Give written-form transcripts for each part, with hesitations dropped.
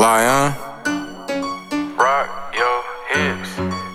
Lion. Rock your hips.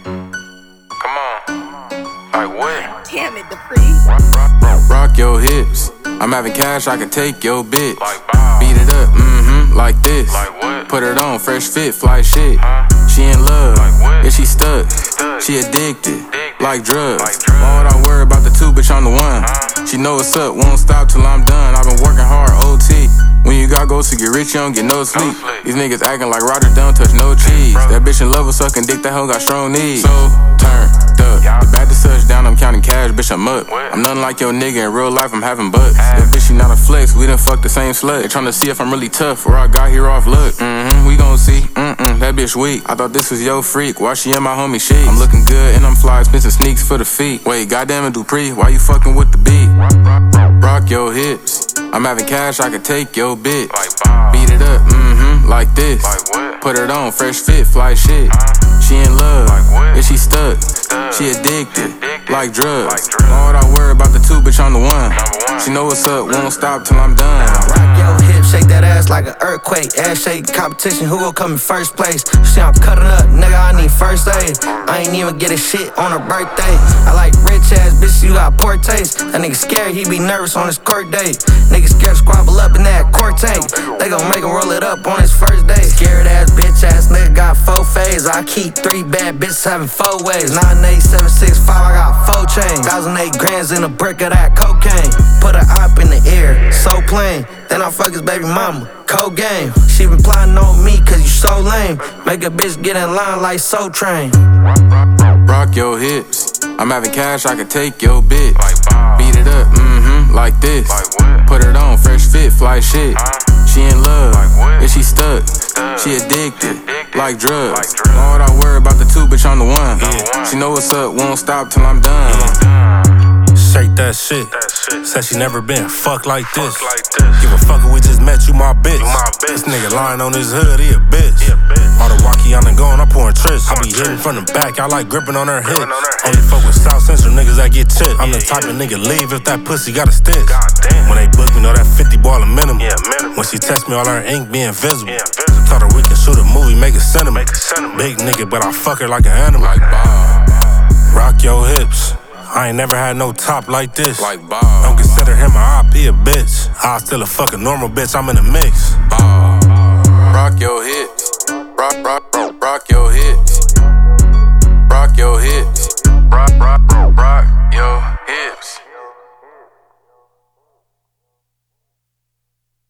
Come on. Like what? Damn it, Dupree. Rock your hips. I'm having cash, I can take your bitch. Like Bob. Beat it up, like this. Like what? Put it on, fresh fit, fly shit. She in love, Like what? yeah, she stuck. She addicted, like drugs. Why would I worry about the two, bitch, I'm the one. She know what's up, won't stop till I'm done. I've been working hard, OT. When you got goals to get rich, you don't get no sleep. These niggas acting like Roger don't touch no cheese. That bitch in love with sucking dick, that hoe got strong knees. So, turned up. Back to touchdown, I'm counting cash, bitch, I'm up. I'm nothing like your nigga, in real life, I'm having butts. That bitch, she not a flex, we done fuck the same slut. They tryna see if I'm really tough, or I got here off luck. We gon' see, that bitch weak. I thought this was your freak, why she in my homie sheets? I'm looking good, and I'm fly, expensive sneaks for the feet. Wait, goddamn it, Dupree, why you fucking with the beat? Rock your hips, I'm having cash, I can take your bitch. Like Bob. Beat it up, like this. Like what? Put it on, fresh fit, fly shit. She in love, Like what? yeah, she stuck. She addicted, like drugs. Why would I worry about the two, bitch, I'm the one. She know what's up, won't stop till I'm done. Rock your hips, shake that ass like an earthquake. Ass shake competition, who gon' come in first place? See, I'm cutting up, nigga, I need first aid. I ain't even get a shit on her birthday. I like rich ass bitches, you got poor taste. That nigga scared, he be nervous on his court date. Nigga scared to squabble up in that court tank. They gon' make him roll it up on his first day. Scared ass bitch ass nigga got 4 phase. I keep 3 bad bitches having 4 ways. 98765, I got 4 chains. 1,008 grams in a brick of that cocaine. Put her up in the air, so plain. Then I fuck his baby mama, cold game. She been plotting on me cause you so lame. Make a bitch get in line like Soul Train. Rock your hips, I'm having cash, I can take your bitch. Like Bob. Beat it up, like this. Like what? Put it on, fresh fit, fly shit. She in love, Like what? yeah, she stuck. She addicted, like drugs. Why would I worry about the two, bitch, I'm the one. She know what's up, won't stop till I'm done. Shake that shit. Said she never been fucked like this. Like this. Give a fuck if we just met, you my bitch. my bitch. This nigga lying on his hood, he a bitch. All the walkie on the going, I'm pouring trips. I be hitting from the back, I like gripping on her hips. Only fuck with South Central niggas that get tipped. I'm the type of nigga leave if that pussy got a stitch. Goddamn. When they book me, know that 50 ball a minimum. Yeah, minimum. When she text me, all her ink be invisible. Yeah, invisible. Told her we can shoot a movie, make a cinema. Make a cinema. Big nigga, but I fuck her like an animal. Like Bob, Rock your hips. I ain't never had no top like this. like Don't Bob, consider him a IP a bitch. I still a fucking normal bitch, I'm in the mix. Bob. Rock your hips, rock your hips.